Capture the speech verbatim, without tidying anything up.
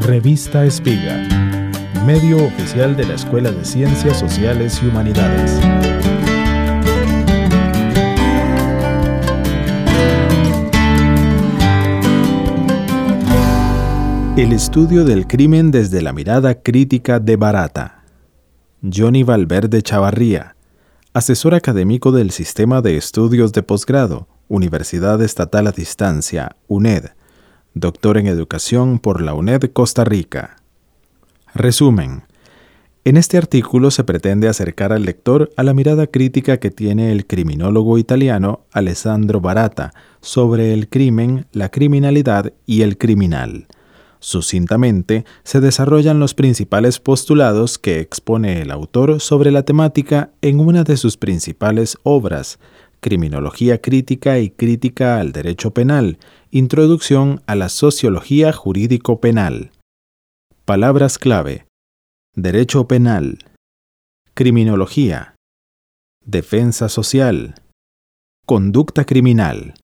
Revista Espiga, medio oficial de la Escuela de Ciencias Sociales y Humanidades. El estudio del crimen desde la mirada crítica de Barata. Johnny Valverde Chavarría, asesor académico del Sistema de Estudios de Posgrado, Universidad Estatal a Distancia, U N E D, doctor en Educación por la U N E D Costa Rica. Resumen. En este artículo se pretende acercar al lector a la mirada crítica que tiene el criminólogo italiano Alessandro Barata sobre el crimen, la criminalidad y el criminal. Sucintamente, se desarrollan los principales postulados que expone el autor sobre la temática en una de sus principales obras, Criminología crítica y crítica al derecho penal, Introducción a la sociología jurídico-penal. Palabras clave: derecho penal, criminología, defensa social, conducta criminal.